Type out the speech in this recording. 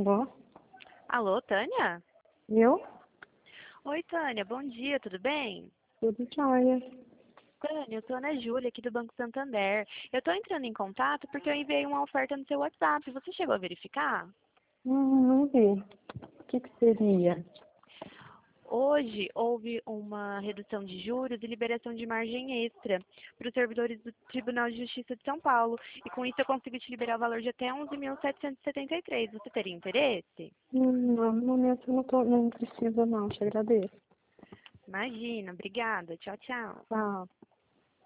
Alô? Alô, Tânia? Eu? Oi, Tânia, bom dia, tudo bem? Tudo jóia. Tânia, eu sou a Ana Júlia, aqui do Banco Santander. Eu estou entrando em contato porque eu enviei uma oferta no seu WhatsApp. Você chegou a verificar? Não vi. O que seria? Hoje houve uma redução de juros e liberação de margem extra para os servidores do Tribunal de Justiça de São Paulo. E com isso eu consigo te liberar o valor de até 11.773. Você teria interesse? Não, no momento eu não preciso não, te agradeço. Imagina, obrigada. Tchau, tchau. Tchau.